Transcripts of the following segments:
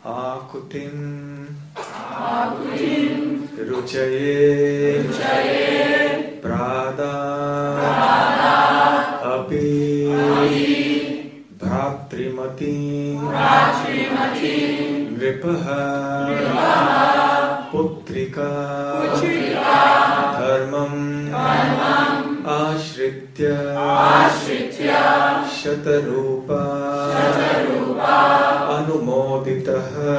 Akutim Ruchaye Prada Api Bhratrimati Nripaha Putrika Dharmam Ashritya Shatarupa Anumoditaha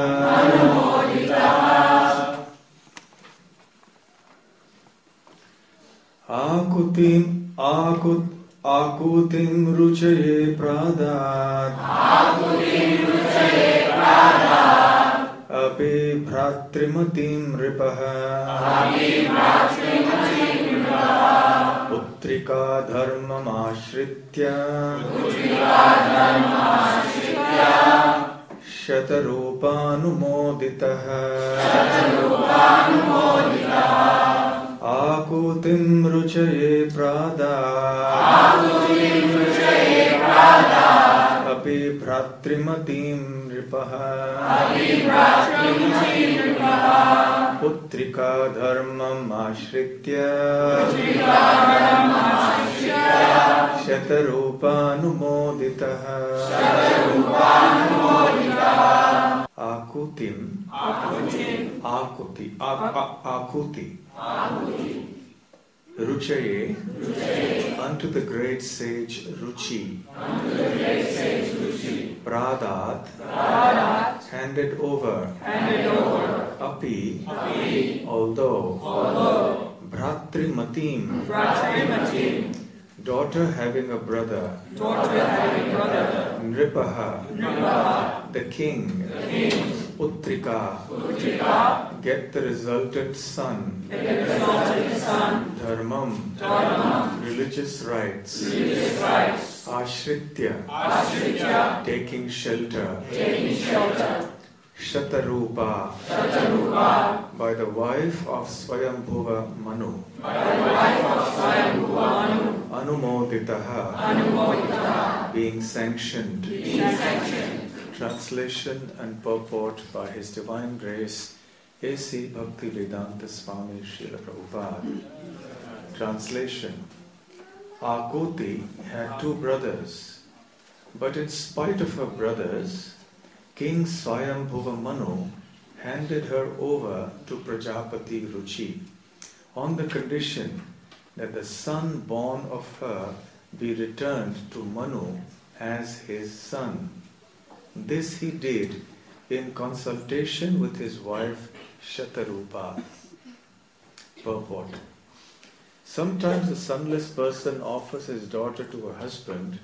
Akutim Ruchaye Pradat Api Bhratrimatim Ripaha Putrika Dharmam Ashritya Shatarupanumoditaha Akutim Ruchaye Pradat Api Bhratrimatim Ripaha Putrika Dharmam Ashritya Shatarupanumoditaha Akuti Ruchaye unto the great sage Ruchi Pradat handed over Api although Bhratrimatim daughter having a brother Nripaha the king Putrika get the resultant son Dharmam religious rites Ashritya taking shelter Shatarupa by the wife of Swayambhuva Manu Anumoditaha being sanctioned. Translation and purport by His Divine Grace A.C. Bhaktivedanta Swami Srila Prabhupada. Translation. Akuti had two brothers, but in spite of her brothers, King Swayambhuva Manu handed her over to Prajapati Ruchi on the condition that the son born of her be returned to Manu as his son. This he did in consultation with his wife Shatarupa. Purport. Sometimes a sonless person offers his daughter to her husband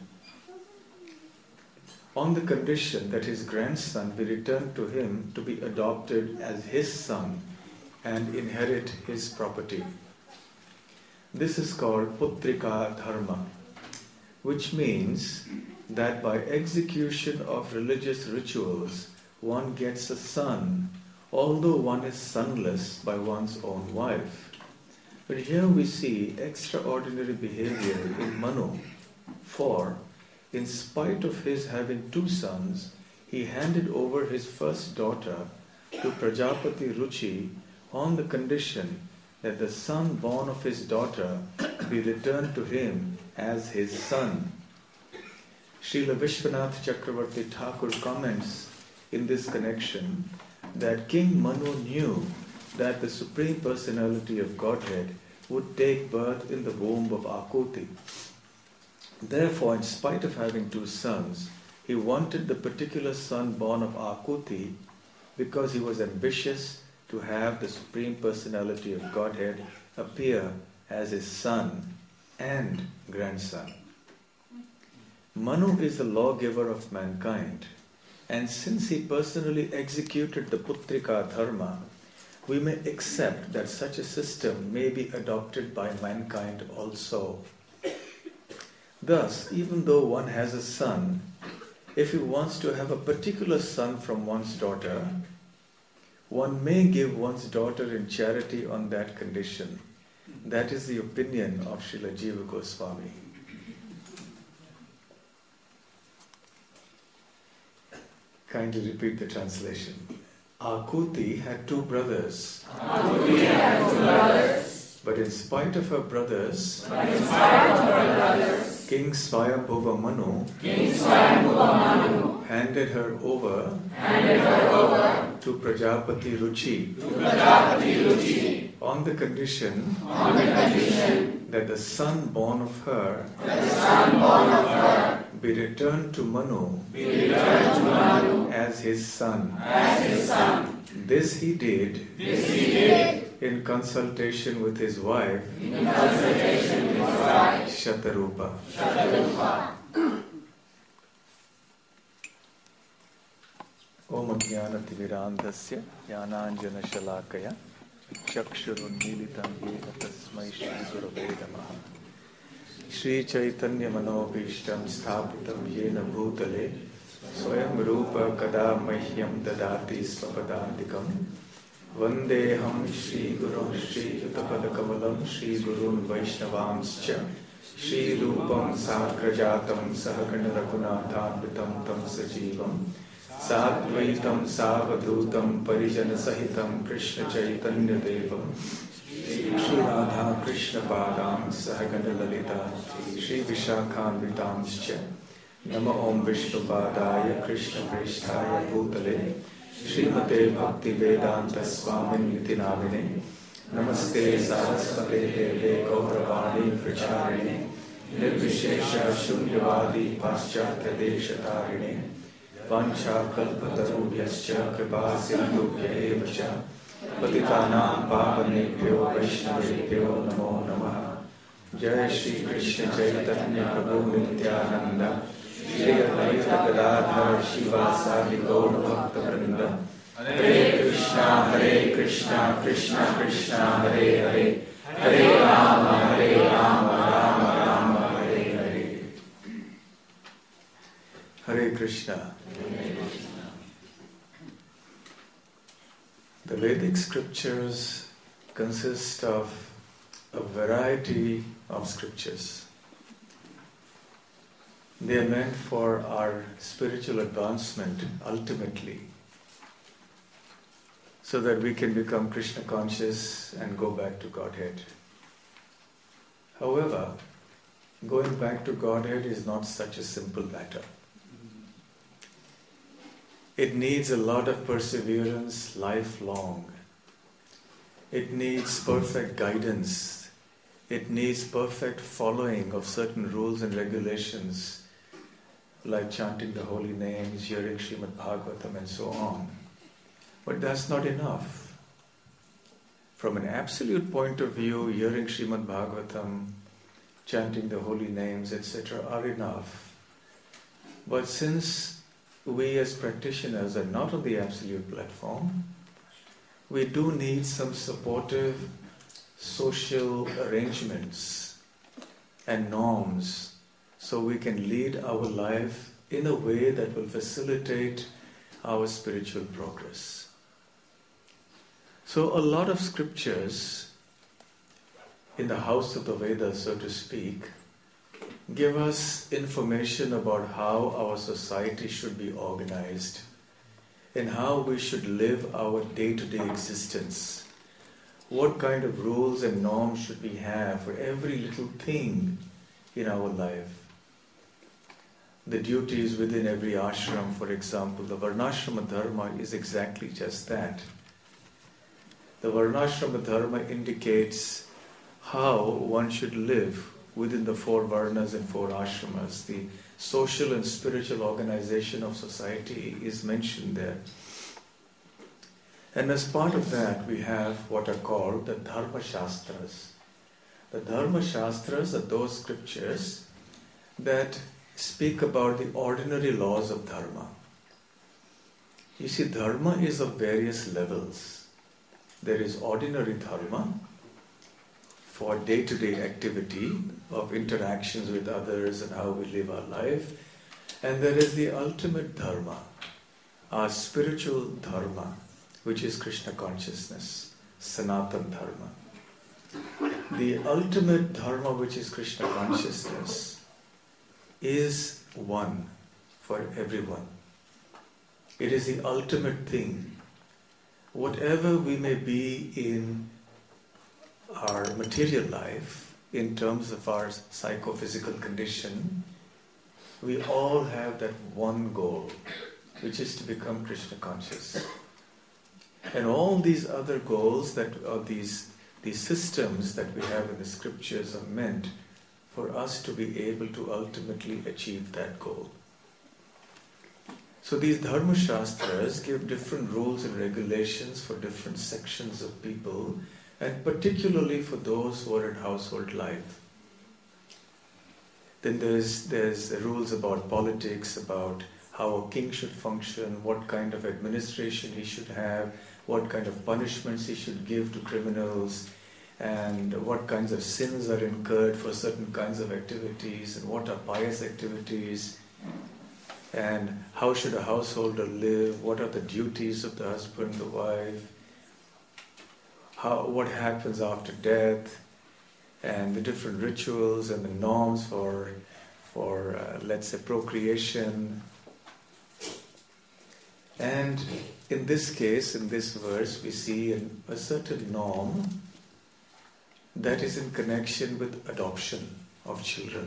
on the condition that his grandson be returned to him to be adopted as his son and inherit his property. This is called Putrika Dharma, which means that by execution of religious rituals one gets a son, although one is sonless by one's own wife. But here we see extraordinary behavior in Manu, for in spite of his having two sons, he handed over his first daughter to Prajapati Ruchi on the condition that the son born of his daughter be returned to him as his son. Srila Vishwanath Chakravarti Thakur comments in this connection that King Manu knew that the Supreme Personality of Godhead would take birth in the womb of Akuti. Therefore, in spite of having two sons, he wanted the particular son born of Akuti because he was ambitious to have the Supreme Personality of Godhead appear as his son and grandson. Manu is the lawgiver of mankind, and since he personally executed the Putrika Dharma, we may accept that such a system may be adopted by mankind also. Thus, even though one has a son, if he wants to have a particular son from one's daughter, one may give one's daughter in charity on that condition. That is the opinion of Srila Jiva Goswami. Kindly repeat the translation. Akuti had two brothers. But in spite of her brothers, King Swayambhuva Manu handed her over to Prajapati Ruchi on the condition that the son born of her be returned to Manu as his son. This he did in consultation with his wife Shatarupa. Om Jnanatimirandhasya Jnananjana Shalakaya Chakshurunmilitam Yena Tasmai Shri Gurave Namaha. Shri Chaitanya Manobhishtam Sthapitam Yena Bhutale Swayam Rupa Kada Mahyam Dadati Svapadantikam Vandeham Shri Guru Shri Yutapada Kamalam Shri Gurun Vaishnavanscha Shri Rupam Sakrajatam Sahakana Raghunathanvitam Tam Sajivam Sadvaitam Savadutam Parijana Sahitam Krishna Chaitanya Devam Shri Radha Krishna Padam Sahagana Lalita Shri Vishakhanvitanscha Nama Om Vishnu Padaya Krishna Prishtaya Bhutale Srimate Bhakti Vedanta Swamin Nitinamine Namaste Saraswate Deve Gauravani Pracharini Nirvishesha Shunyavadi Paschatya Deshatarine Vancha Kalpatarubhyascha Kripa Sindhubhya Evacha Patitanam Pavanebhyo Vaishnavebhyo Namo Namaha. Jai Shri Krishna Chaitanya Prabhu Nityananda Shri Advaita Gadadhar Shivasadi Gaur Bhakta Vrinda Hare Krishna Krishna Krishna Hare Hare Hare Rama Rama Rama Hare Hare. Hare Krishna. The Vedic scriptures consist of a variety of scriptures. They are meant for our spiritual advancement ultimately, so that we can become Krishna conscious and go back to Godhead. However, going back to Godhead is not such a simple matter. It needs a lot of perseverance lifelong. It needs perfect guidance. It needs perfect following of certain rules and regulations, like chanting the holy names, hearing Srimad Bhagavatam and so on. But that's not enough. From an absolute point of view, hearing Srimad Bhagavatam, chanting the holy names, etc. are enough. But since we as practitioners are not on the absolute platform, we do need some supportive social arrangements and norms so we can lead our life in a way that will facilitate our spiritual progress. So a lot of scriptures in the house of the Vedas, so to speak, give us information about how our society should be organized and how we should live our day-to-day existence. What kind of rules and norms should we have for every little thing in our life? The duties within every ashram, for example, the Varnashrama Dharma is exactly just that. The Varnashrama Dharma indicates how one should live within the 4 Varnas and 4 ashramas. The social and spiritual organization of society is mentioned there. And as part of that, we have what are called the Dharma Shastras. The Dharma Shastras are those scriptures that speak about the ordinary laws of Dharma. You see, Dharma is of various levels. There is ordinary Dharma for day-to-day activity of interactions with others and how we live our life. And there is the ultimate Dharma, our spiritual Dharma, which is Krishna consciousness, Sanatana Dharma. The ultimate Dharma, which is Krishna consciousness, is one for everyone. It is the ultimate thing. Whatever we may be in our material life, in terms of our psychophysical condition, we all have that one goal, which is to become Krishna conscious. And all these other goals that are these systems that we have in the scriptures are meant for us to be able to ultimately achieve that goal. So these Dharma Shastras give different rules and regulations for different sections of people, and particularly for those who are in household life. Then there's the rules about politics, about how a king should function, what kind of administration he should have, what kind of punishments he should give to criminals, and what kinds of sins are incurred for certain kinds of activities, and what are pious activities, and how should a householder live, what are the duties of the husband, the wife, what happens after death, and the different rituals and the norms for let's say, procreation. And in this case, in this verse, we see a certain norm that is in connection with adoption of children.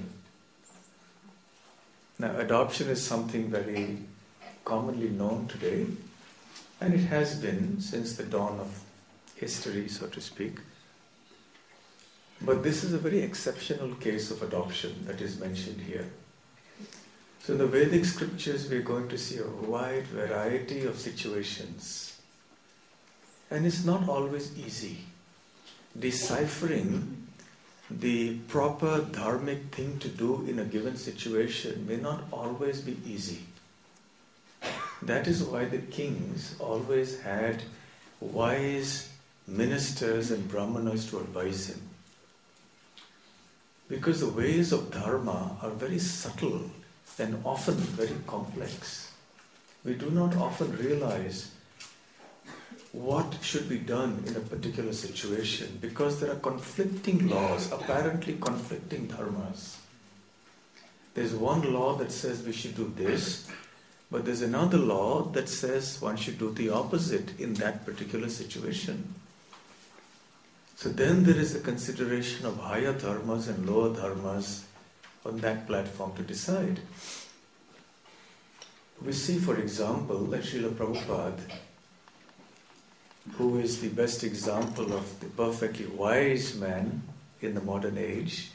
Now, adoption is something very commonly known today, and it has been since the dawn of history, so to speak. But this is a very exceptional case of adoption that is mentioned here. So in the Vedic scriptures, we're going to see a wide variety of situations. And it's not always easy. Deciphering the proper dharmic thing to do in a given situation may not always be easy. That is why the kings always had wise ministers and brahmanas to advise him. Because the ways of dharma are very subtle and often very complex. We do not often realize what should be done in a particular situation because there are conflicting laws, apparently conflicting dharmas. There's one law that says we should do this, but there's another law that says one should do the opposite in that particular situation. So then there is a consideration of higher dharmas and lower dharmas on that platform to decide. We see, for example, that Srila Prabhupada, who is the best example of the perfectly wise man in the modern age,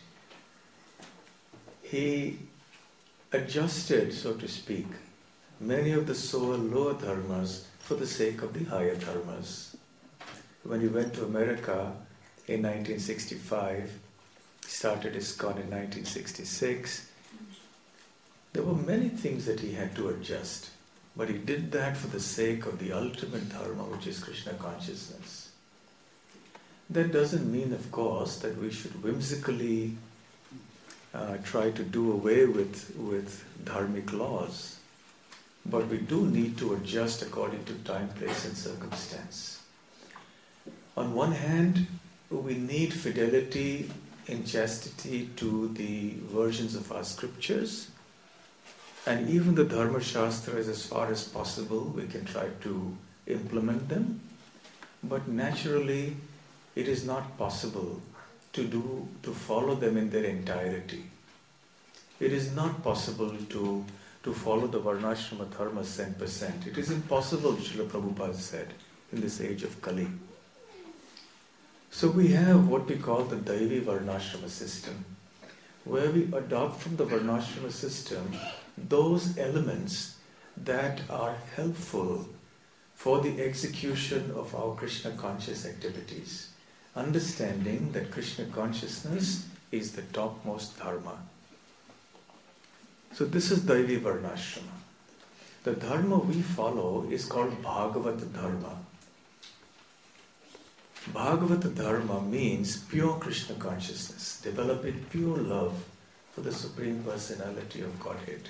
he adjusted, so to speak, many of the lower dharmas for the sake of the higher dharmas. When he went to America in 1965, started ISKCON in 1966, there were many things that he had to adjust, but he did that for the sake of the ultimate dharma, which is Krishna consciousness. That doesn't mean, of course, that we should whimsically try to do away with dharmic laws, but we do need to adjust according to time, place and circumstance. On one hand, we need fidelity and chastity to the versions of our scriptures, and even the Dharma Shastras, as far as possible, we can try to implement them. But naturally, it is not possible to follow them in their entirety. It is not possible to follow the Varnashrama Dharma 100%. It is impossible, Srila Prabhupada said, in this age of Kali. So we have what we call the Daivi Varnashrama system, where we adopt from the Varnashrama system those elements that are helpful for the execution of our Krishna conscious activities, understanding that Krishna consciousness is the topmost dharma. So this is Daivi Varnashrama. The dharma we follow is called Bhagavata Dharma. Bhagavata Dharma means pure Krishna consciousness, developing pure love for the Supreme Personality of Godhead.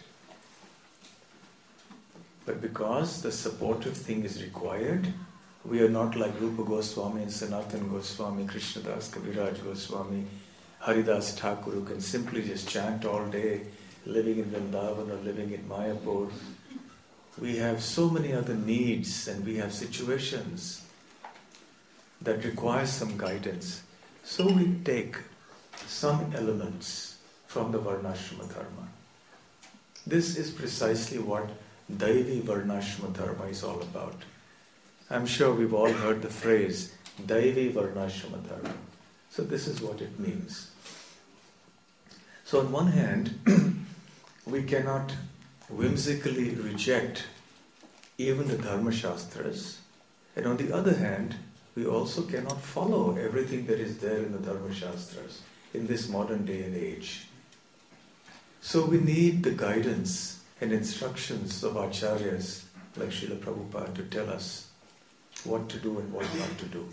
But because the supportive thing is required, we are not like Rupa Goswami and Sanatana Goswami, Krishnadas Kaviraj Goswami, Haridas Thakur, who can simply just chant all day, living in Vrindavan or living in Mayapur. we have so many other needs and we have situations that require some guidance. So we take some elements from the Varnashrama Dharma. This is precisely what Daivi Varnashrama Dharma is all about. I'm sure we've all heard the phrase Daivi Varnashrama Dharma. So this is what it means. So on one hand, we cannot whimsically reject even the Dharma Shastras, and on the other hand, we also cannot follow everything that is there in the Dharma Shastras in this modern day and age. So we need the guidance and instructions of Acharyas like Srila Prabhupada to tell us what to do and what not to do.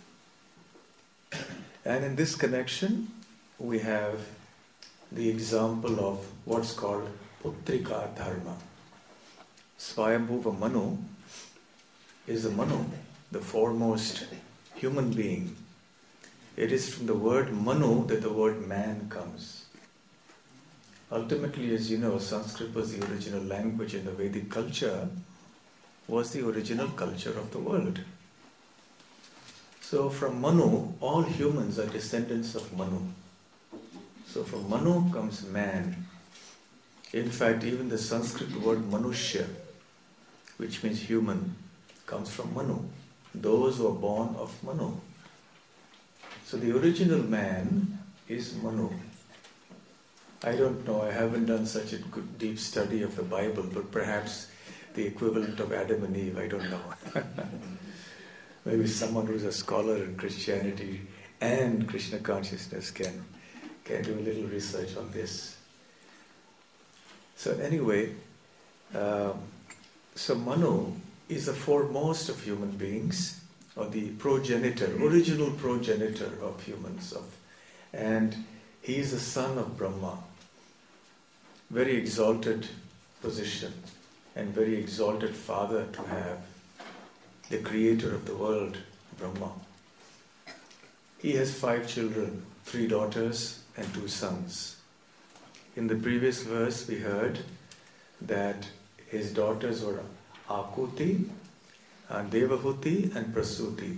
And in this connection, we have the example of what's called Puttrika Dharma. Swayambhuva Manu is a Manu, the foremost human being. It is from the word Manu that the word man comes. Ultimately, as you know, Sanskrit was the original language in the Vedic culture, was the original culture of the world. So from Manu, all humans are descendants of Manu. So from Manu comes man. In fact, even the Sanskrit word Manushya, which means human, comes from Manu. Those who are born of Manu. So the original man is Manu. I don't know, I haven't done such a good deep study of the Bible, but perhaps the equivalent of Adam and Eve, I don't know. Maybe someone who's a scholar in Christianity and Krishna consciousness can do a little research on this. So anyway, so Manu is the foremost of human beings, or the progenitor, original progenitor of humans. And he is the son of Brahma. Very exalted position and very exalted father to have, the creator of the world, Brahma. He has 5 children, 3 daughters and 2 sons. In the previous verse we heard that his daughters were Akuti, Devahuti and Prasuti.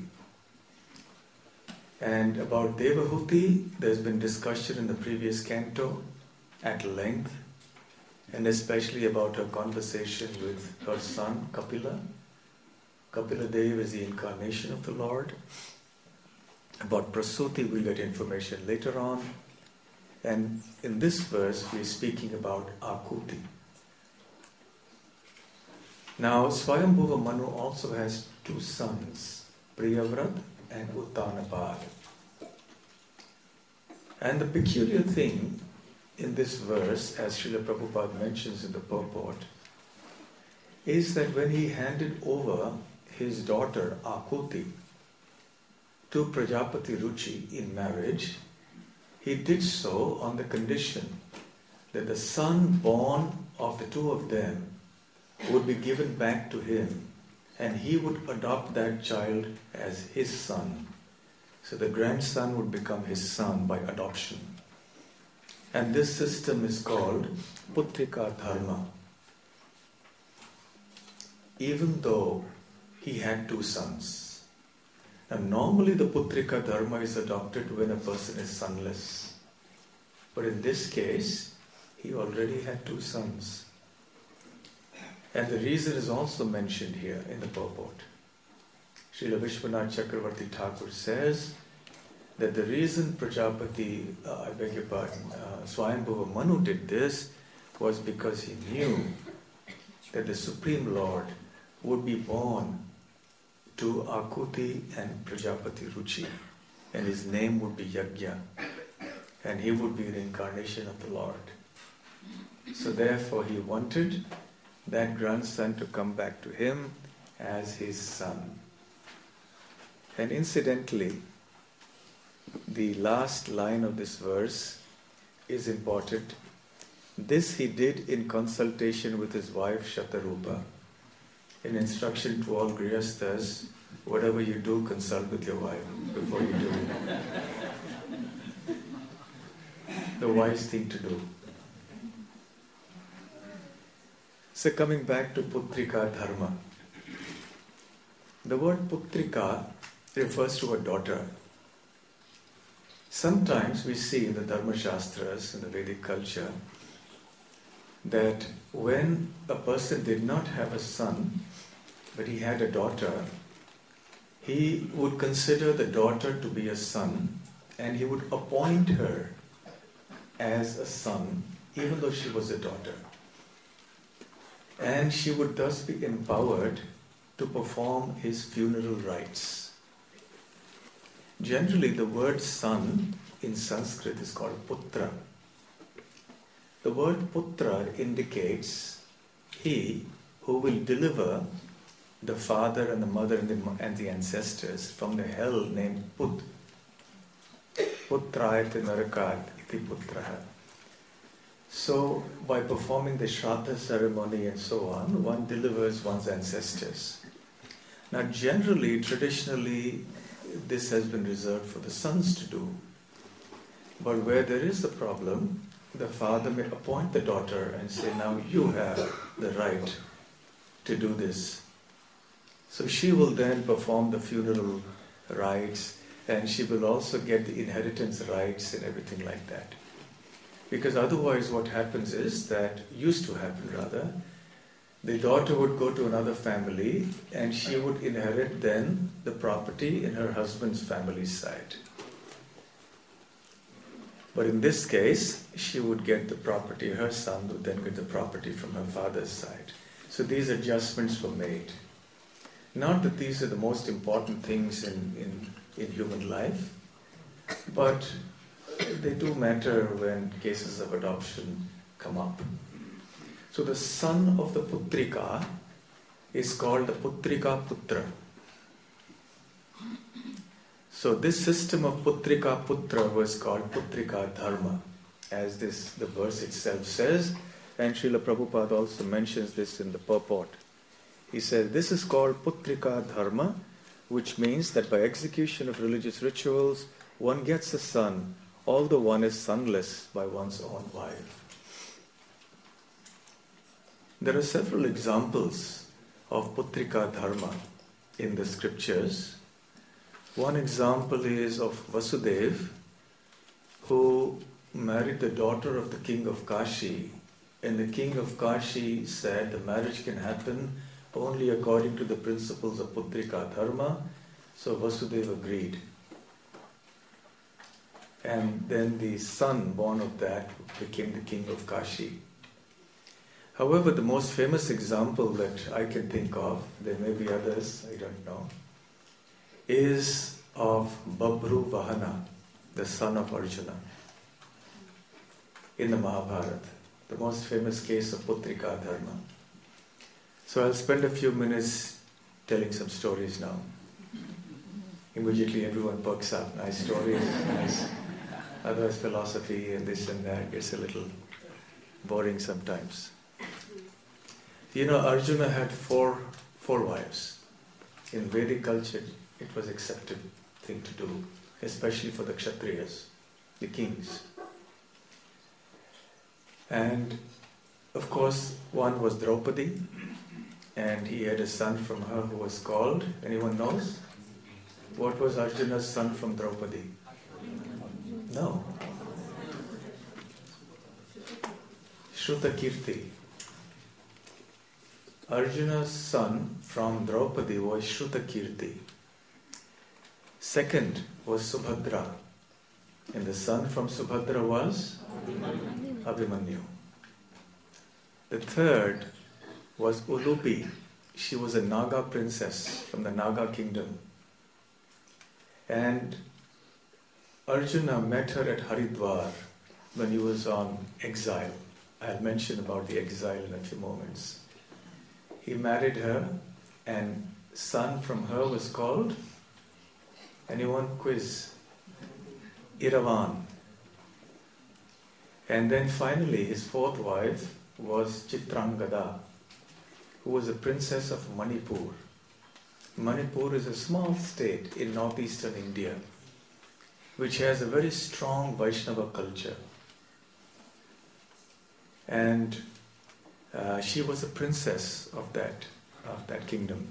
And about Devahuti, there's been discussion in the previous canto at length, and especially about her conversation with her son Kapila. Kapila Dev is the incarnation of the Lord. About Prasuti we'll get information later on. And in this verse we're speaking about Akuti. Now Swayambhuva Manu also has 2 sons, Priyavrat and Uttanapad. And the peculiar thing in this verse, as Srila Prabhupada mentions in the purport, is that when he handed over his daughter Akuti to Prajapati Ruchi in marriage, he did so on the condition that the son born of the 2 of them would be given back to him, and he would adopt that child as his son. So the grandson would become his son by adoption. And this system is called Puttrika Dharma. Even though he had 2 sons. Now normally the Puttrika Dharma is adopted when a person is sonless. But in this case, he already had 2 sons. And the reason is also mentioned here in the purport. Srila Vishwanath Chakravarti Thakur says that the reason Prajapati, Swayambhuva Manu did this was because he knew that the Supreme Lord would be born to Akuti and Prajapati Ruchi, and his name would be Yajna, and he would be the incarnation of the Lord. So therefore he wanted that grandson to come back to him as his son. And incidentally, the last line of this verse is important. This he did in consultation with his wife Shatarupa. An instruction to all Grihasthas, whatever you do, consult with your wife before you do it. The wise thing to do. So coming back to Putrika Dharma. The word Putrika refers to a daughter. Sometimes we see in the Dharma Shastras, in the Vedic culture, that when a person did not have a son, but he had a daughter, he would consider the daughter to be a son, and he would appoint her as a son, even though she was a daughter. And she would thus be empowered to perform his funeral rites. Generally, the word son in Sanskrit is called putra. The word putra indicates he who will deliver the father and the mother and the ancestors from the hell named Put. Putrayate narakat iti putraha. So, by performing the Shraddha ceremony and so on, one delivers one's ancestors. Now, generally, traditionally, this has been reserved for the sons to do. But where there is a problem, the father may appoint the daughter and say, now you have the right to do this. So she will then perform the funeral rites, and she will also get the inheritance rights and everything like that. Because otherwise what happens is that, used to happen rather, the daughter would go to another family and she would inherit then the property in her husband's family side. But in this case, she would get the property, her son would then get the property from her father's side. So these adjustments were made. Not that these are the most important things in human life, but they do matter when cases of adoption come up. So the son of the Putrika is called the Putrika Putra. So this system of Putrika Putra was called Putrika Dharma, as the verse itself says, and Srila Prabhupada also mentions this in the purport. He says, this is called Putrika Dharma, which means that by execution of religious rituals, one gets a son, although one is sonless by one's own wife. There are several examples of Putrika Dharma in the scriptures. One example is of Vasudeva, who married the daughter of the king of Kashi, and the king of Kashi said the marriage can happen only according to the principles of Putrika Dharma, so Vasudeva agreed. And then the son born of that became the king of Kashi. However, the most famous example that I can think of, there may be others, I don't know, is of Babru Vahana, the son of Arjuna, in the Mahabharata, the most famous case of Putrika Dharma. So I'll spend a few minutes telling some stories now. Immediately everyone perks up. Nice stories, nice. Otherwise philosophy and this and that gets a little boring sometimes. You know, Arjuna had four wives. In Vedic culture, it was accepted thing to do, especially for the Kshatriyas, the kings. And of course, one was Draupadi, and he had a son from her who was called, anyone knows? What was Arjuna's son from Draupadi? No. Shrutakirti. Arjuna's son from Draupadi was Shrutakirti. Second was Subhadra. And the son from Subhadra was Abhimanyu. The third was Ulupi. She was a Naga princess from the Naga kingdom. And Arjuna met her at Haridwar when he was on exile. I'll mention about the exile in a few moments. He married her, and son from her was called, anyone quiz? Iravan. And then finally his fourth wife was Chitrangada, who was a princess of Manipur. Manipur is a small state in northeastern India, which has a very strong Vaishnava culture. And She was a princess of that kingdom.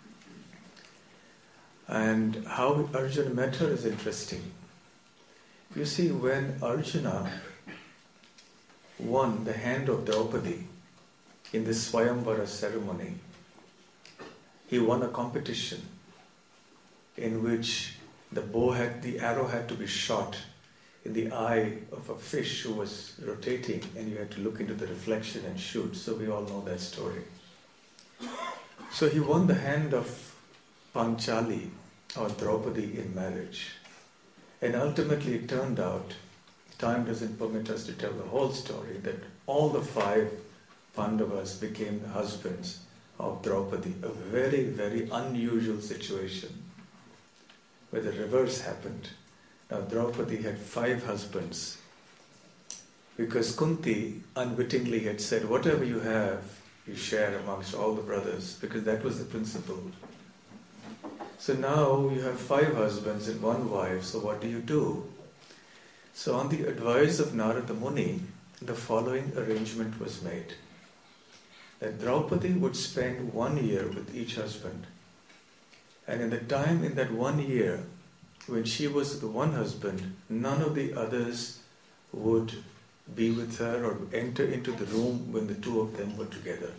And how Arjuna met her is interesting. You see, when Arjuna won the hand of Draupadi in this Swayamvara ceremony, he won a competition in which the arrow had to be shot in the eye of a fish who was rotating, and you had to look into the reflection and shoot. So we all know that story. So he won the hand of Panchali or Draupadi in marriage. And ultimately it turned out, time doesn't permit us to tell the whole story, that all the 5 Pandavas became the husbands of Draupadi. A very, very unusual situation where the reverse happened. Now Draupadi had 5 husbands because Kunti unwittingly had said, whatever you have, you share amongst all the brothers, because that was the principle. So now you have 5 husbands and 1 wife, so what do? So on the advice of Narada Muni, the following arrangement was made. That Draupadi would spend 1 year with each husband. And in that 1 year, when she was with the one husband, none of the others would be with her or enter into the room when the 2 of them were together.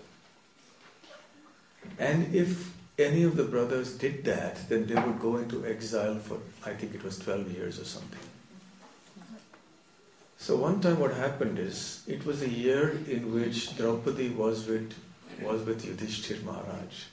And if any of the brothers did that, then they would go into exile for, I think it was 12 years or something. So one time what happened is, it was a year in which Draupadi was with Yudhishthir Maharaj.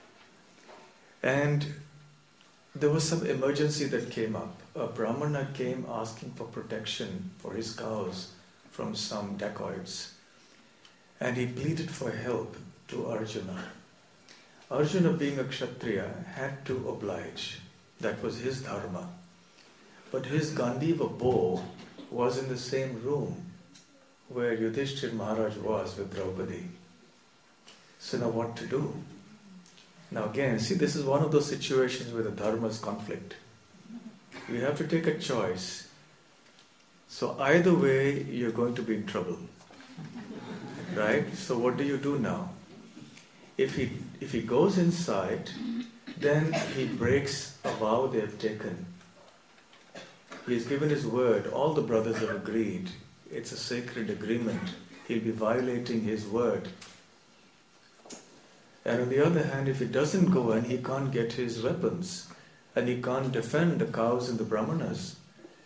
And there was some emergency that came up. A Brahmana came asking for protection for his cows from some dacoits. And he pleaded for help to Arjuna. Arjuna, being a Kshatriya, had to oblige. That was his dharma. But his Gandiva bow was in the same room where Yudhishthir Maharaj was with Draupadi. So now what to do? Now again, see, this is one of those situations where the dharmas conflict. You have to take a choice. So either way, you're going to be in trouble. Right? So what do you do now? If he goes inside, then he breaks a vow they have taken. He's given his word. All the brothers have agreed. It's a sacred agreement. He'll be violating his word. And on the other hand, if he doesn't go in, he can't get his weapons. And he can't defend the cows and the brahmanas.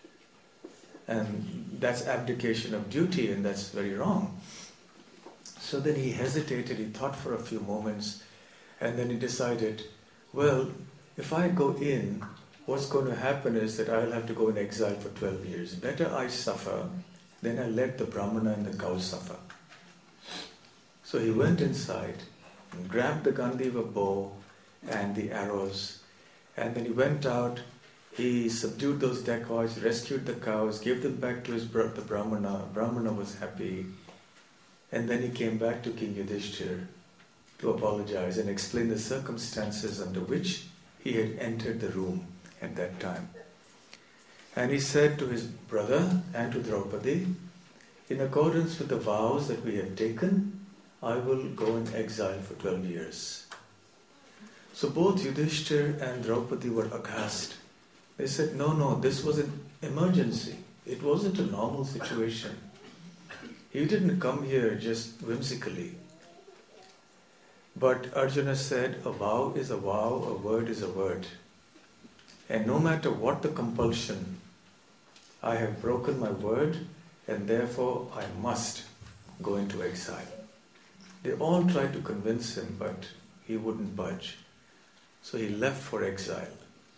And that's abdication of duty, and that's very wrong. So then he hesitated, he thought for a few moments, and then he decided, well, if I go in, what's going to happen is that I'll have to go in exile for 12 years. Better I suffer, then I let the brahmana and the cows suffer. So he went inside, and grabbed the Gandiva bow and the arrows, and then he went out, he subdued those dacoits, rescued the cows, gave them back to the brahmana. Brahmana was happy. And then he came back to King Yudhishthir to apologize and explain the circumstances under which he had entered the room at that time. And he said to his brother and to Draupadi, in accordance with the vows that we have taken, I will go in exile for 12 years. So both Yudhishthir and Draupadi were aghast. They said, no, this was an emergency. It wasn't a normal situation. He didn't come here just whimsically. But Arjuna said, a vow is a vow, a word is a word. And no matter what the compulsion, I have broken my word, and therefore I must go into exile. They all tried to convince him, but he wouldn't budge. So he left for exile.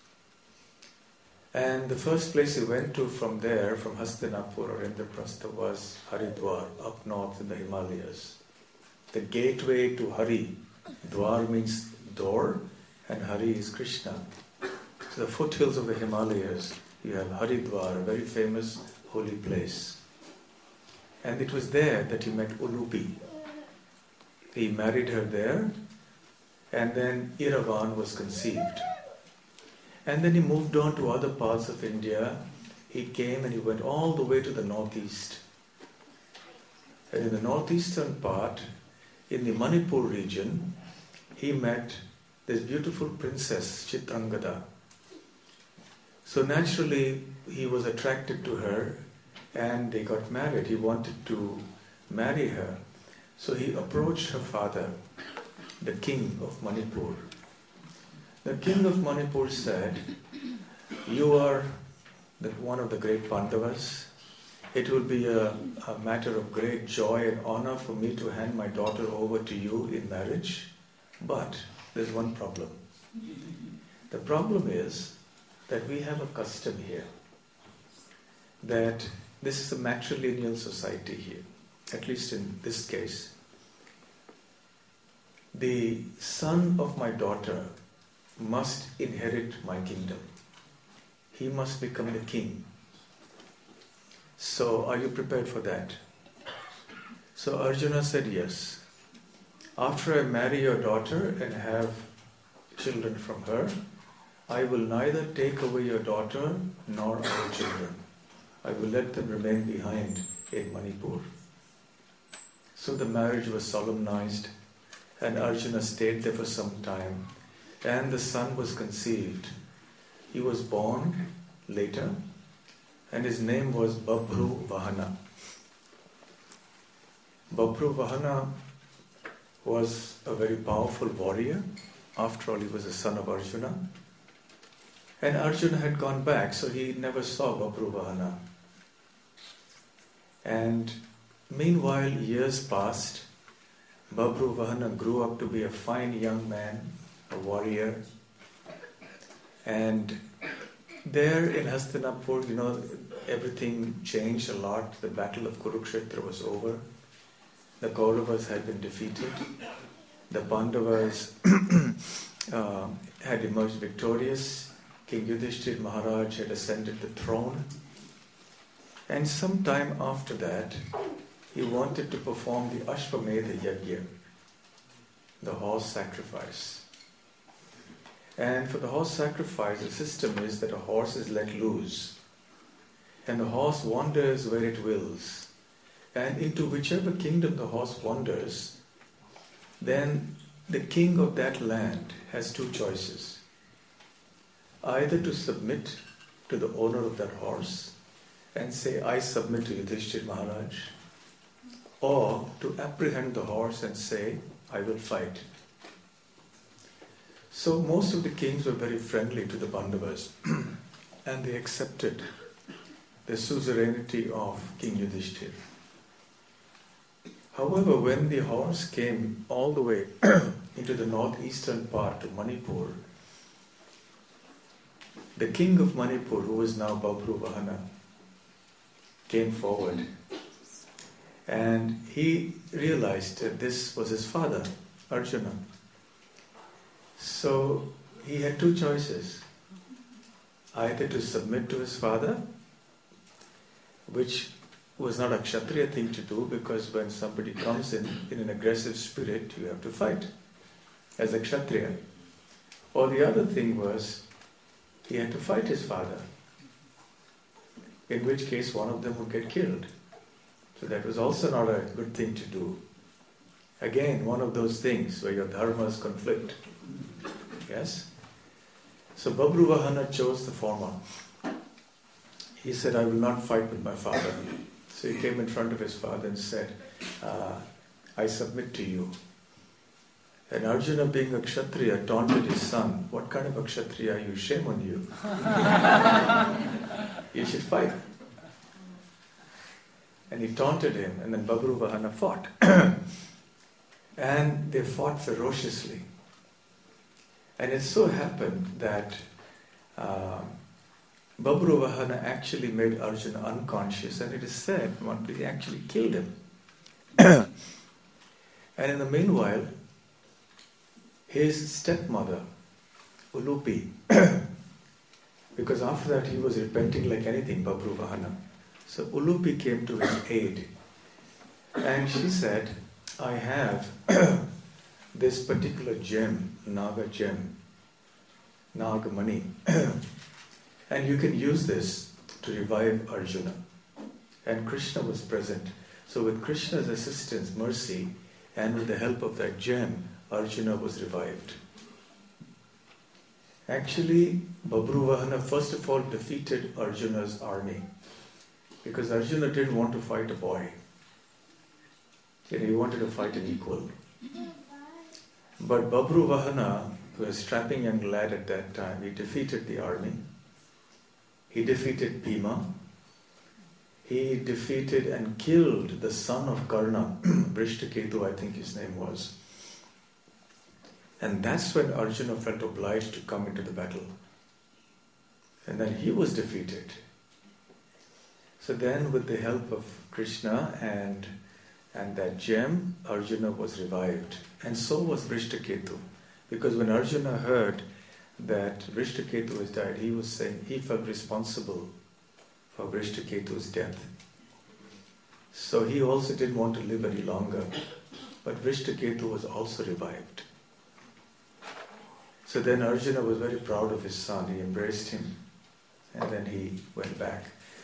And the first place he went to from there, from Hastinapur or Indraprastha, was Haridwar, up north in the Himalayas. The gateway to Hari. Dwar means door, and Hari is Krishna. So the foothills of the Himalayas, you have Haridwar, a very famous holy place. And it was there that he met Ulupi. He married her there, and then Iravan was conceived. And then he moved on to other parts of India. He came and he went all the way to the northeast. And in the northeastern part, in the Manipur region, he met this beautiful princess, Chitrangada. So naturally, he was attracted to her and they got married. He wanted to marry her. So he approached her father, the king of Manipur. The king of Manipur said, "You are one of the great Pandavas. It will be a matter of great joy and honor for me to hand my daughter over to you in marriage. But there's one problem. The problem is that we have a custom here, that this is a matrilineal society here, at least in this case. The son of my daughter must inherit my kingdom. He must become the king. So are you prepared for that?" So Arjuna said, "Yes. After I marry your daughter and have children from her, I will neither take away your daughter nor our children. I will let them remain behind in Manipur." So the marriage was solemnized and Arjuna stayed there for some time and the son was conceived. He was born later and his name was Babru Vahana. Babru Vahana was a very powerful warrior. After all, he was the son of Arjuna. And Arjuna had gone back, so he never saw Babru Vahana. And meanwhile, years passed. Babru Vahana grew up to be a fine young man, a warrior. And there in Hastinapur, everything changed a lot. The battle of Kurukshetra was over. The Kauravas had been defeated. The Pandavas had emerged victorious. King Yudhishthir Maharaj had ascended the throne. And some time after that, he wanted to perform the Ashwamedha Yajna, the horse sacrifice. And for the horse sacrifice, the system is that a horse is let loose. And the horse wanders where it wills. And into whichever kingdom the horse wanders, then the king of that land has two choices. Either to submit to the owner of that horse and say, "I submit to Yudhishthir Maharaj," or to apprehend the horse and say, "I will fight." So most of the kings were very friendly to the Pandavas and they accepted the suzerainty of King Yudhishthir. However, when the horse came all the way into the northeastern part of Manipur, the king of Manipur, who was now Babru Vahana, came forward and he realized that this was his father, Arjuna. So he had two choices. Either to submit to his father, which was not a Kshatriya thing to do, because when somebody comes in an aggressive spirit, you have to fight as a Kshatriya. Or the other thing was, he had to fight his father, in which case one of them would get killed. So that was also not a good thing to do. Again, one of those things where your dharmas conflict. Yes? So Babru Vahana chose the former. He said, "I will not fight with my father." So he came in front of his father and said, "I submit to you." And Arjuna, being a Kshatriya, taunted his son, "What kind of a Kshatriya are you? Shame on you. You should fight." And he taunted him, and then Babru Vahana fought. And they fought ferociously. And it so happened that Babru Vahana actually made Arjuna unconscious, and it is said he actually killed him. And in the meanwhile, his stepmother, Ulupi, because after that he was repenting like anything, Babru Vahana. So Ulupi came to his aid. And she said, "I have this particular gem, Naga gem, Nagamani, and you can use this to revive Arjuna." And Krishna was present. So with Krishna's assistance, mercy, and with the help of that gem, Arjuna was revived. Actually, Babruvahana first of all defeated Arjuna's army, because Arjuna didn't want to fight a boy. He wanted to fight an equal. But Babruvahana, who was a strapping young lad at that time, he defeated the army. He defeated Bhima. He defeated and killed the son of Karna, Vrishtaketu, I think his name was. And that's when Arjuna felt obliged to come into the battle. And then he was defeated. So then with the help of Krishna and that gem, Arjuna was revived. And so was Vrishtaketu. Because when Arjuna heard that Vrishtaketu has died, he was saying he felt responsible for Vrishtaketu's death. So he also didn't want to live any longer. But Vrishtaketu was also revived. So then Arjuna was very proud of his son. He embraced him. And then he went back.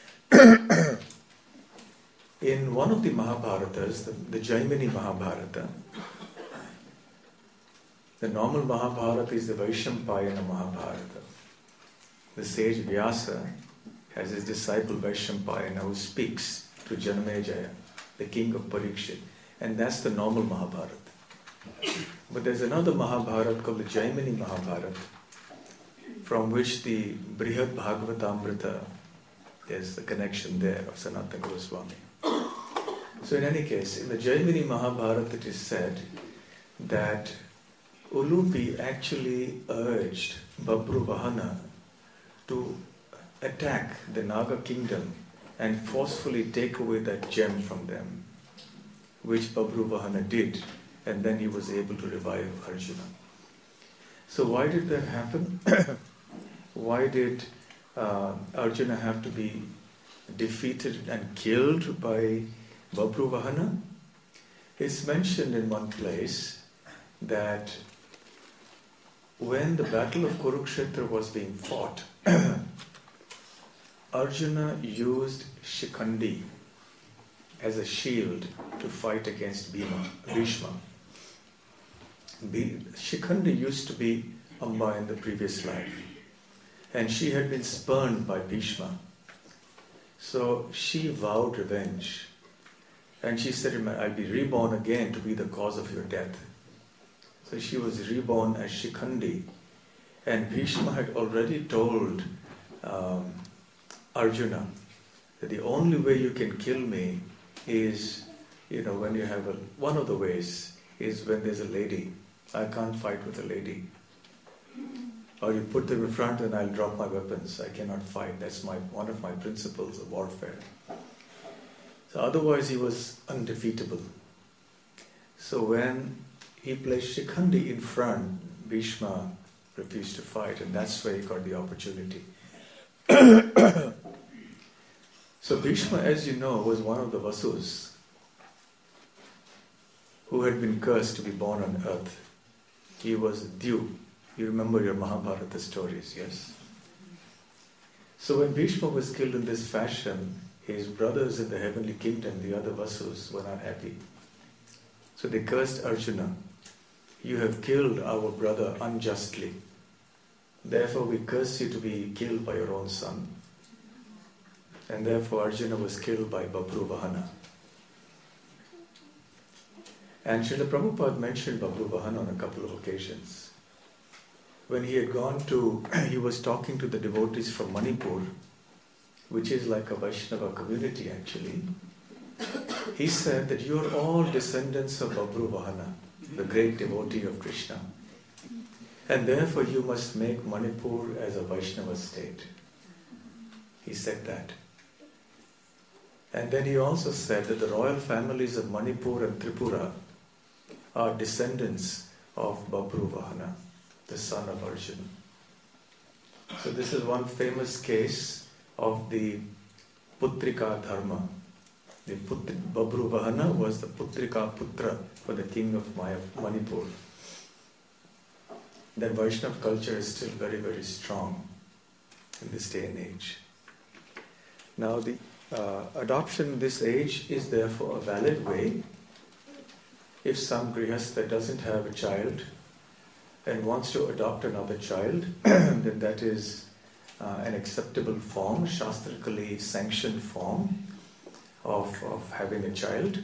In one of the Mahabharatas, the Jaimini Mahabharata, the normal Mahabharata is the Vaishampayana Mahabharata. The sage Vyasa has his disciple Vaishampayana who speaks to Janamejaya, the king of Parikshit. And that's the normal Mahabharata. But there's another Mahabharata called the Jaimini Mahabharata, from which the Brihad Bhagavatamrita, there's the connection there of Sanatana Goswami. So in any case, in the Jaimini Mahabharata it is said that Ulupi actually urged Babruvahana to attack the Naga kingdom and forcefully take away that gem from them, which Babruvahana did, and then he was able to revive Arjuna. So why did that happen? Why did Arjuna have to be defeated and killed by Babruvahana? It's mentioned in one place that when the battle of Kurukshetra was being fought, Arjuna used Shikhandi as a shield to fight against Bhishma. Shikhandi used to be Amba in the previous life, and she had been spurned by Bhishma. So she vowed revenge, and she said, I'll be reborn again to be the cause of your death. So she was reborn as Shikhandi, and Bhishma had already told Arjuna that the only way you can kill me is, when you have one of the ways is when there's a lady. I can't fight with a lady. Or you put them in front and I'll drop my weapons. I cannot fight. That's one of my principles of warfare. So otherwise he was undefeatable. So when he placed Shikhandi in front, Bhishma refused to fight, and that's where he got the opportunity. So Bhishma, as you know, was one of the Vasus who had been cursed to be born on earth. He was Dyu. You remember your Mahabharata stories, yes? So when Bhishma was killed in this fashion, his brothers in the heavenly kingdom, the other Vasus, were not happy. So they cursed Arjuna. You have killed our brother unjustly. Therefore we curse you to be killed by your own son. And therefore Arjuna was killed by Babruvahana. And Srila Prabhupada mentioned Babruvahana on a couple of occasions. When he had he was talking to the devotees from Manipur, which is like a Vaishnava community actually. He said that you are all descendants of Babruvahana, the great devotee of Krishna. And therefore you must make Manipur as a Vaishnava state. He said that. And then he also said that the royal families of Manipur and Tripura are descendants of Babruvahana, the son of Arjuna. So this is one famous case of the Putrika Dharma. Babruvahana was the Putrika Putra for the king of Manipur. That Vaishnava culture is still very, very strong in this day and age. Now the adoption in this age is therefore a valid way if some grihastha doesn't have a child and wants to adopt another child, then that is an acceptable form, shastrically sanctioned form of having a child.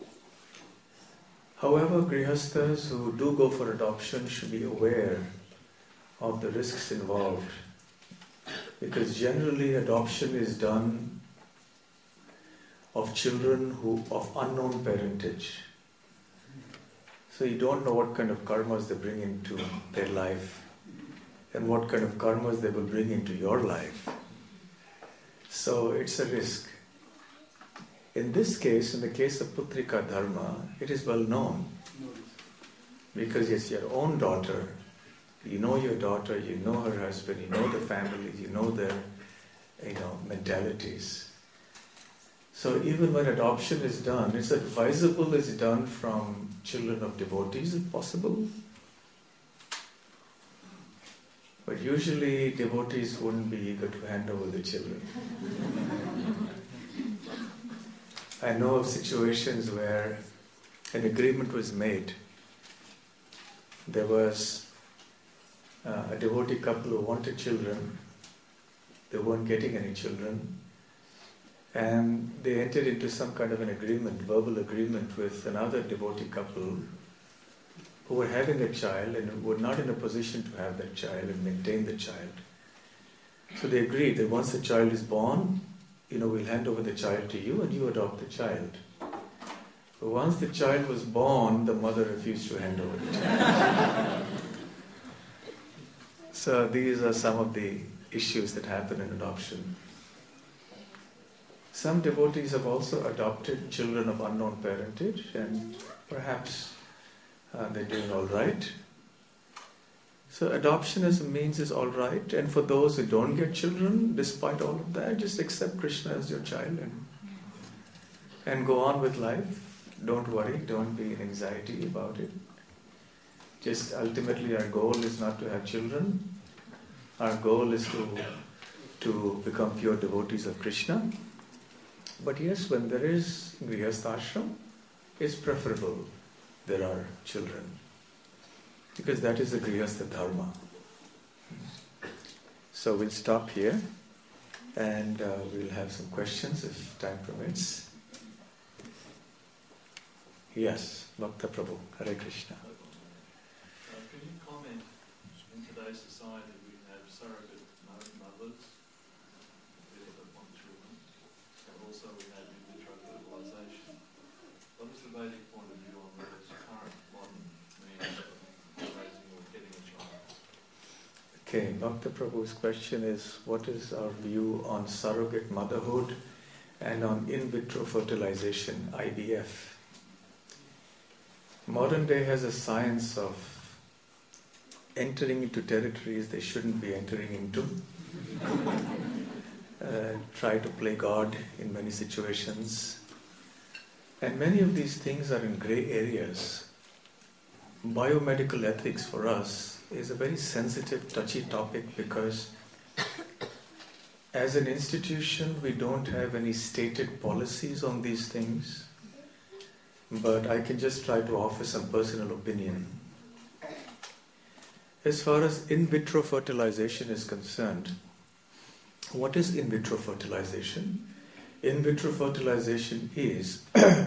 However, grihasthas who do go for adoption should be aware of the risks involved, because generally adoption is done of children of unknown parentage. So you don't know what kind of karmas they bring into their life and what kind of karmas they will bring into your life. So it's a risk. In this case, in the case of Putrika Dharma, it is well known, because it's your own daughter. You know your daughter, you know her husband, you know the family, you know their mentalities. So even when adoption is done, it's advisable it's done from children of devotees if possible. But usually devotees wouldn't be eager to hand over the children. I know of situations where an agreement was made. There was a devotee couple who wanted children. They weren't getting any children. And they entered into some kind of an agreement, verbal agreement with another devotee couple who were having a child and were not in a position to have that child and maintain the child. So they agreed that once the child is born, we'll hand over the child to you and you adopt the child. But once the child was born, the mother refused to hand over the child. So these are some of the issues that happen in adoption. Some devotees have also adopted children of unknown parentage, and perhaps they're doing all right. So adoption as a means is all right, and for those who don't get children, despite all of that, just accept Krishna as your child and go on with life. Don't worry, don't be in anxiety about it. Just ultimately our goal is not to have children. Our goal is to become pure devotees of Krishna. But yes, when there is grihasthashram, it's preferable there are children, because that is the grihastha dharma. So we'll stop here and we'll have some questions if time permits. Yes, Bhakta Prabhu, Hare Krishna. Can you comment, in today's society we have surrogate mothers that want children, and also we have in vitro fertilisation. What is the Vedic point of view on those current modern means of raising or getting a child? Okay, Bhakta Prabhu's question is, what is our view on surrogate motherhood and on in vitro fertilization, IVF? Modern day has a science of entering into territories they shouldn't be entering into. Try to play God in many situations. And many of these things are in grey areas. Biomedical ethics for us is a very sensitive, touchy topic, because as an institution we don't have any stated policies on these things. But I can just try to offer some personal opinion. As far as in vitro fertilization is concerned, what is in vitro fertilization? In vitro fertilization is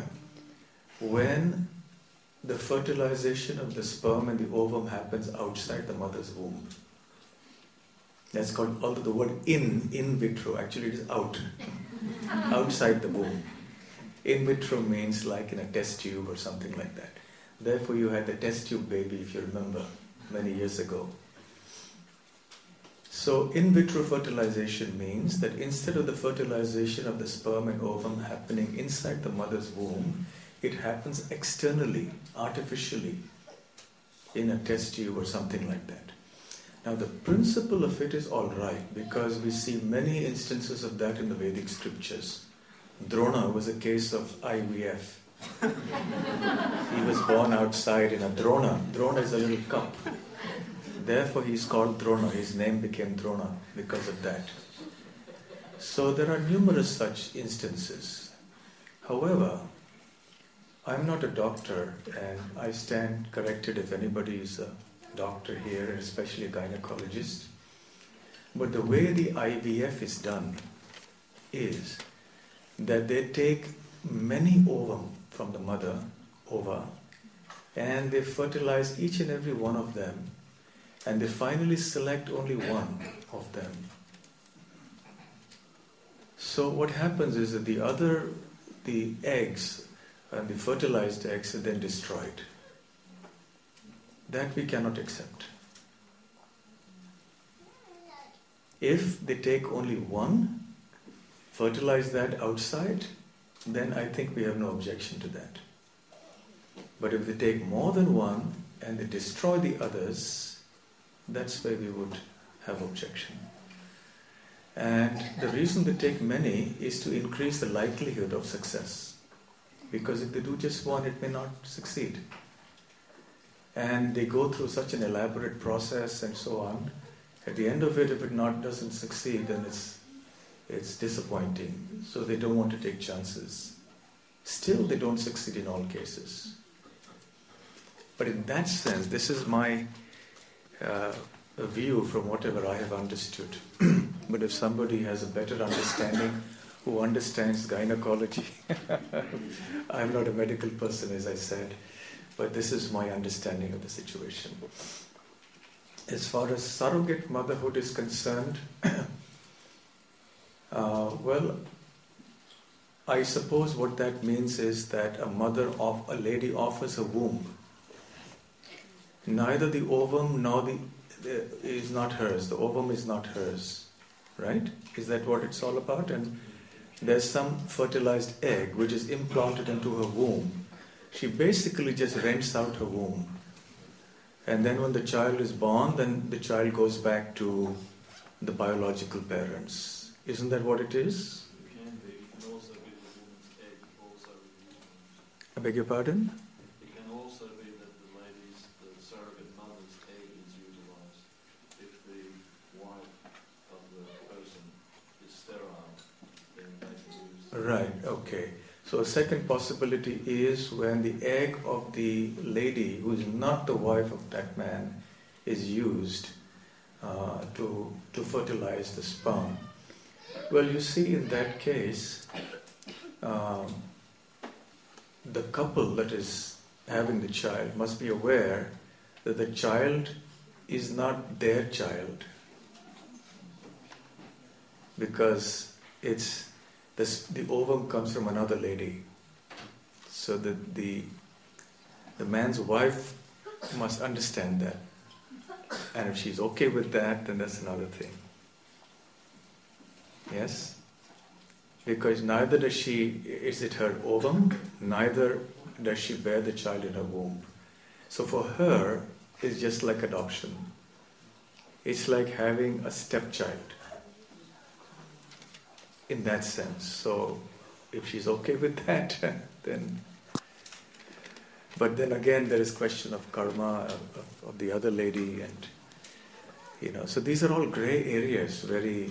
when the fertilization of the sperm and the ovum happens outside the mother's womb. That's called, although the word in vitro, actually it is out, outside the womb. In vitro means like in a test tube or something like that. Therefore you had the test tube baby, if you remember, many years ago. So in vitro fertilization means that instead of the fertilization of the sperm and ovum happening inside the mother's womb, it happens externally, artificially, in a test tube or something like that. Now the principle of it is all right, because we see many instances of that in the Vedic scriptures. Drona was a case of IVF. He was born outside in a drona. Drona is a little cup. Therefore he is called Drona. His name became Drona because of that. So there are numerous such instances. However, I'm not a doctor, and I stand corrected if anybody is a doctor here, and especially a gynecologist. But the way the IVF is done is that they take many ovum from the mother, ova, and they fertilize each and every one of them, and they finally select only one of them. So what happens is that the eggs and the fertilized eggs are then destroyed. That we cannot accept. If they take only one, fertilize that outside, then I think we have no objection to that. But if they take more than one and they destroy the others, that's where we would have objection. And the reason they take many is to increase the likelihood of success. Because if they do just one, it may not succeed. And they go through such an elaborate process and so on. At the end of it, if it doesn't succeed, then it's disappointing. So they don't want to take chances. Still, they don't succeed in all cases. But in that sense, this is my view from whatever I have understood. But if somebody has a better understanding, who understands gynecology, I'm not a medical person, as I said, but this is my understanding of the situation. As far as surrogate motherhood is concerned, well, I suppose what that means is that a lady offers a womb. Neither the ovum nor is not hers. The ovum is not hers, right? Is that what it's all about? And there's some fertilized egg which is implanted into her womb. She basically just rents out her womb. And then when the child is born, then the child goes back to the biological parents. Isn't that what it is? It can be. It can also be the woman's egg also used. I beg your pardon? It can also be that the surrogate mother's egg is utilised. If the wife of the person is sterile, then they can use. Right, okay. So a second possibility is when the egg of the lady, who is not the wife of that man, is used to fertilize the sperm. Well, you see, in that case, the couple that is having the child must be aware that the child is not their child, because the ovum comes from another lady. So the man's wife must understand that. And if she's okay with that, then that's another thing. Yes? Because neither is it her ovum, neither does she bear the child in her womb. So for her, it's just like adoption. It's like having a stepchild. In that sense. So if she's okay with that, then... But then again, there is question of karma of the other lady, and so these are all grey areas. Very,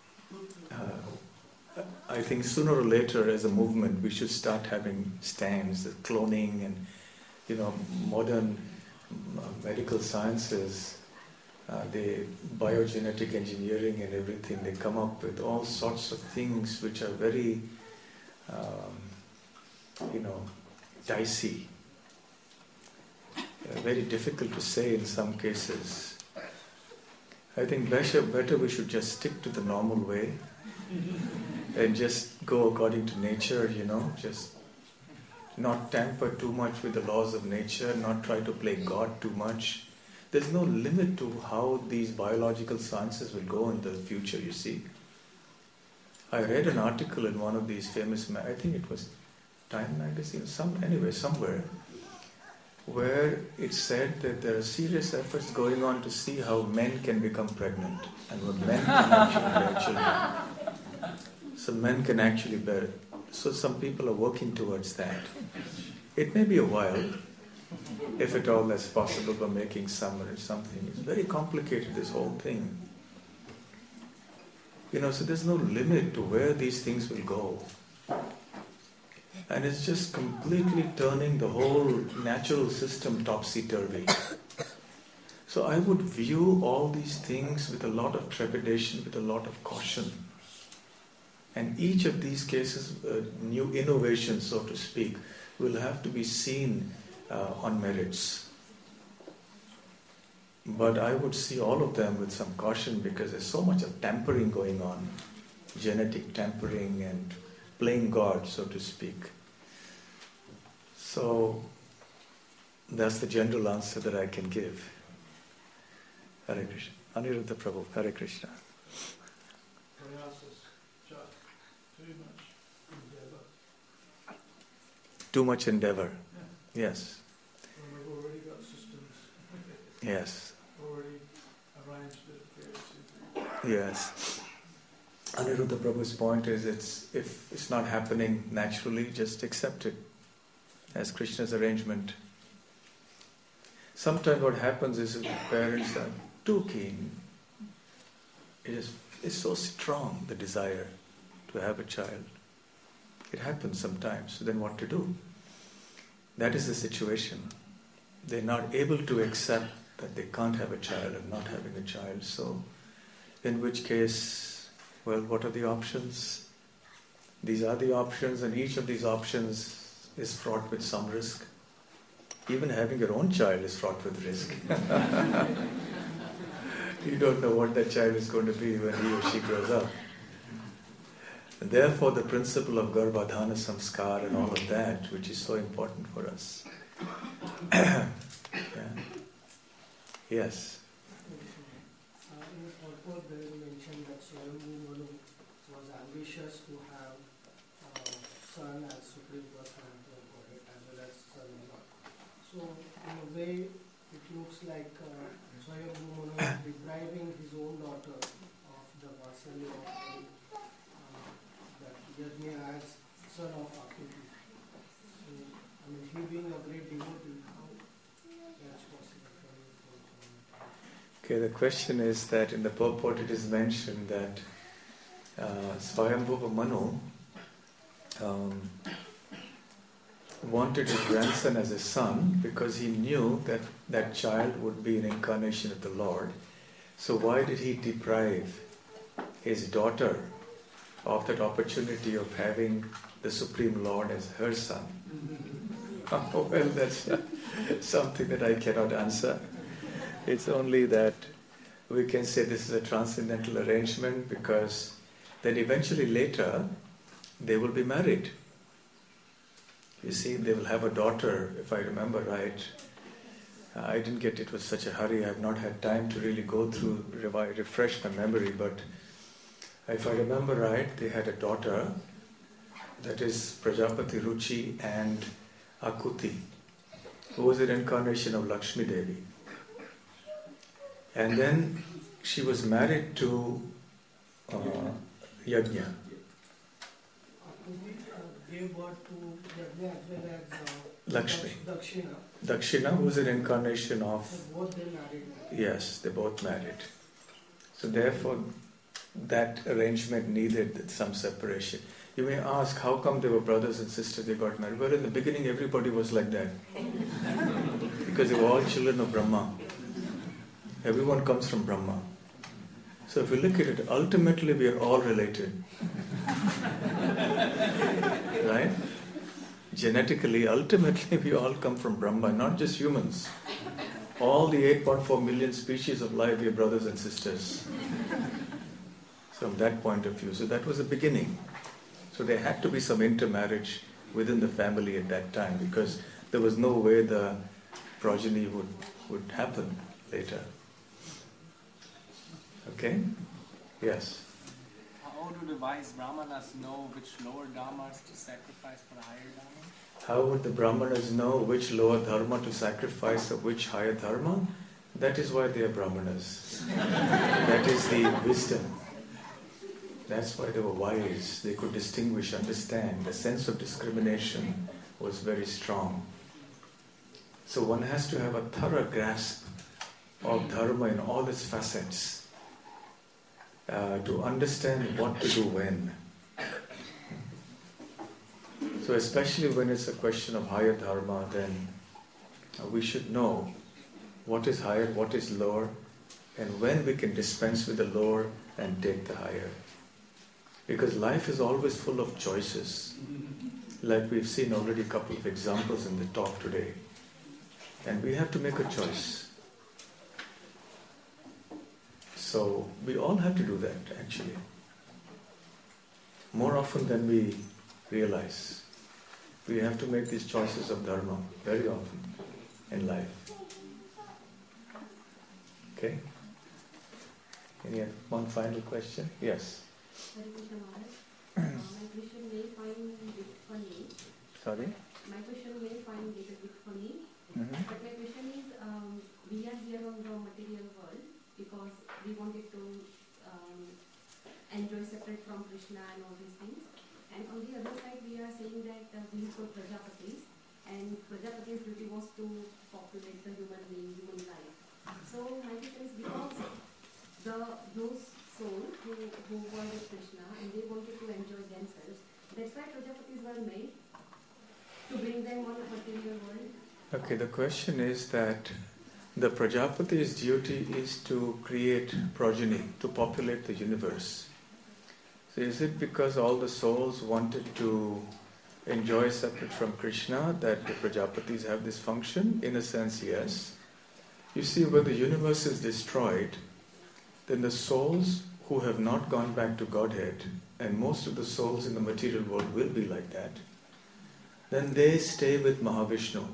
I think sooner or later, as a movement, we should start having stands, cloning, and modern medical sciences, the biogenetic engineering and everything. They come up with all sorts of things which are very, dicey. Very difficult to say in some cases. I think better we should just stick to the normal way and just go according to nature, just not tamper too much with the laws of nature, not try to play God too much. There's no limit to how these biological sciences will go in the future, you see. I read an article in one of these famous, I think it was Time magazine, somewhere, where it said that there are serious efforts going on to see how men can become pregnant and what men can actually bear children. So men can actually bear. So some people are working towards that. It may be a while, if at all that's possible, by making summer or something. It's very complicated, this whole thing. So there's no limit to where these things will go. And it's just completely turning the whole natural system topsy-turvy. So I would view all these things with a lot of trepidation, with a lot of caution. And each of these cases, new innovation, so to speak, will have to be seen on merits. But I would see all of them with some caution because there's so much of tampering going on, genetic tampering and playing God, so to speak. So that's the general answer that I can give. Hare Krishna. Aniruddha Prabhu, Hare Krishna. Too much endeavor. Yes. We've already got systems. Yes. Already arranged it. Yes. Aniruddha Prabhu's point is if it's not happening naturally, just accept it as Krishna's arrangement. Sometimes what happens is if the parents are too keen, it's so strong, the desire to have a child. It happens sometimes. So then what to do? That is the situation. They're not able to accept that they can't have a child and not having a child. So in which case, well, what are the options? These are the options, and each of these options is fraught with some risk. Even having your own child is fraught with risk. You don't know what that child is going to be when he or she grows up. And therefore, the principle of Garbhadhana Samskar and all of that, which is so important for us. Yeah. Yes. In the purport, there is mentioned that Swayambhu Manu was ambitious to have son as supreme personality of Godhead as well as son-in-law. So, in a way, it looks like Swayambhu Manu is depriving his own daughter of the Vatsalya of that Yajna as son of Akriti. So, I mean, he being a great devotee, how that's possible for him? Okay, the question is that in the purport it is mentioned that Swayambhuva Manu wanted his grandson as a son because he knew that that child would be an incarnation of the Lord. So why did he deprive his daughter of that opportunity of having the Supreme Lord as her son? Well, that's something that I cannot answer. It's only that we can say this is a transcendental arrangement because then eventually later they will be married. You see, they will have a daughter, if I remember right. I didn't get it with such a hurry. I have not had time to really go through, refresh my memory, but if I remember right, they had a daughter, that is Prajapati Ruchi and Akuti, who was an incarnation of Lakshmi Devi. And then she was married to Yajna. Gave birth to Yajna as well as Lakshmi. Dakshina. Dakshina was an incarnation of... So both they married. Yes, they both married. So therefore, that arrangement needed some separation. You may ask, how come they were brothers and sisters, they got married? Well, in the beginning, everybody was like that. Because they were all children of Brahma. Everyone comes from Brahma. So if you look at it, ultimately we are all related. Right? Genetically, ultimately we all come from Brahma, not just humans. All the 8.4 million species of life, we are brothers and sisters. From that point of view. So that was the beginning. So there had to be some intermarriage within the family at that time because there was no way the progeny would happen later. Okay? Yes. How do the wise brahmanas know which lower dharmas to sacrifice for the higher dharma? How would the brahmanas know which lower dharma to sacrifice or which higher dharma? That is why they are brahmanas. That is the wisdom. That's why they were wise. They could distinguish, understand. The sense of discrimination was very strong. So one has to have a thorough grasp of dharma in all its facets to understand what to do when. So especially when it's a question of higher dharma, then we should know what is higher, what is lower, and when we can dispense with the lower and take the higher. Because life is always full of choices. Like we've seen already a couple of examples in the talk today. And we have to make a choice. So we all have to do that, actually. More often than we realize. We have to make these choices of dharma very often in life. Okay? Any one final question? Yes. My question may find it funny. Sorry? My question may find it a bit funny. Mm-hmm. But my question is, we are here on the material world because we wanted to enjoy separate from Krishna and all these things. And on the other side, we are saying that we for Prajapatis, and Prajapati's duty was to populate the human being, human life. So my question is, because those souls who were with Krishna and they wanted to enjoy themselves, that's why Prajapatis were made, to bring them on a material world. Okay, the question is that the Prajapati's duty is to create progeny, to populate the universe. So is it because all the souls wanted to enjoy separate from Krishna that the Prajapatis have this function? In a sense, yes. You see, when the universe is destroyed, then the souls who have not gone back to Godhead, and most of the souls in the material world will be like that, then they stay with Mahavishnu.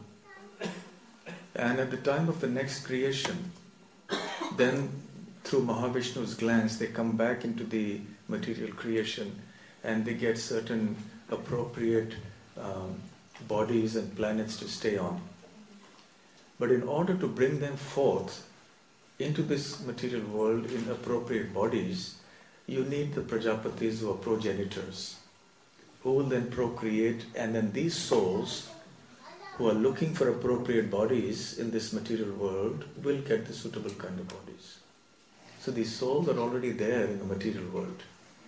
And at the time of the next creation, then through Mahavishnu's glance, they come back into the material creation and they get certain appropriate bodies and planets to stay on. But in order to bring them forth into this material world in appropriate bodies, you need the Prajapatis who are progenitors, who will then procreate, and then these souls who are looking for appropriate bodies in this material world will get the suitable kind of bodies. So these souls are already there in the material world.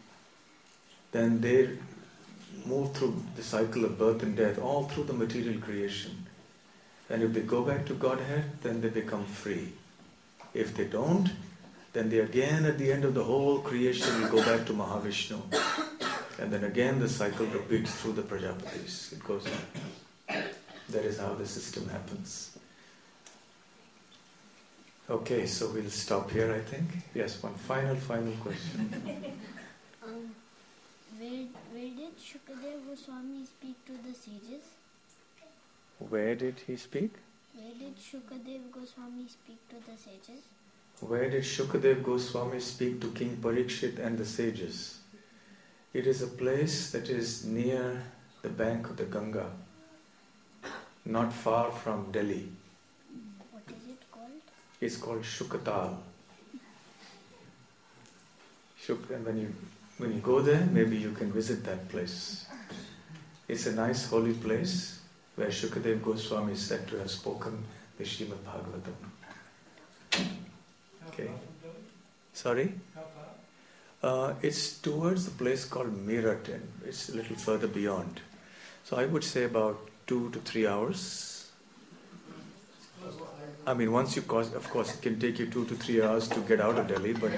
Then they move through the cycle of birth and death all through the material creation. And if they go back to Godhead, then they become free. If they don't, then they again at the end of the whole creation will go back to Mahavishnu. And then again the cycle repeats through the Prajapatis. It goes on. That is how the system happens. Okay, so we'll stop here, I think. Yes, one final question. Where did Shukadev Goswami speak to the sages? Where did he speak? Where did Shukadev Goswami speak to the sages? Where did Shukadev Goswami speak to King Parikshit and the sages? It is a place that is near the bank of the Ganga, not far from Delhi. What is it called? It's called Shukatal. And when you go there, maybe you can visit that place. It's a nice holy place where Shukadev Goswami is said to have spoken the Srimad Bhagavatam. Okay. Sorry? How far? It's towards a place called Meerut, and it's a little further beyond. So I would say about 2 to 3 hours. I mean, once you cross, of course, it can take you 2 to 3 hours to get out of Delhi, but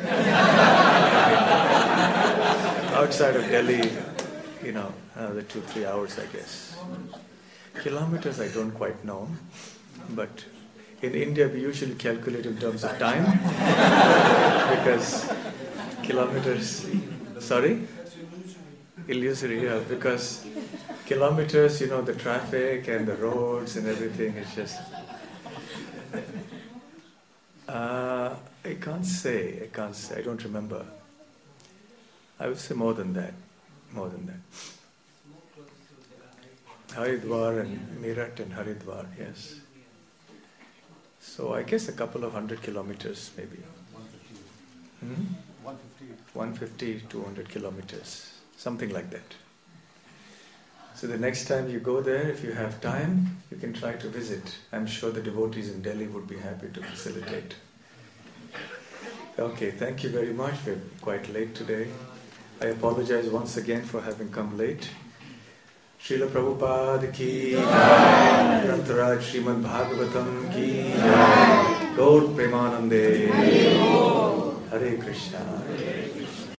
outside of Delhi, another 2-3 hours, I guess. Kilometers, I don't quite know, but in India, we usually calculate in terms of time because kilometers. Sorry? That's Illusory, yeah, because kilometers, the traffic and the roads and everything is just. I can't say. I don't remember. I would say more than that. Haridwar and Meerut and Haridwar, yes. So I guess a couple of 100 kilometers maybe. 150, 200 kilometers, something like that. So the next time you go there, if you have time, you can try to visit. I'm sure the devotees in Delhi would be happy to facilitate. Okay, thank you very much. We're quite late today. I apologize once again for having come late. Srila Prabhupada ki jai. Grantaraj Srimad Bhagavatam ki jai. Gaur Premanande. Hare Krishna.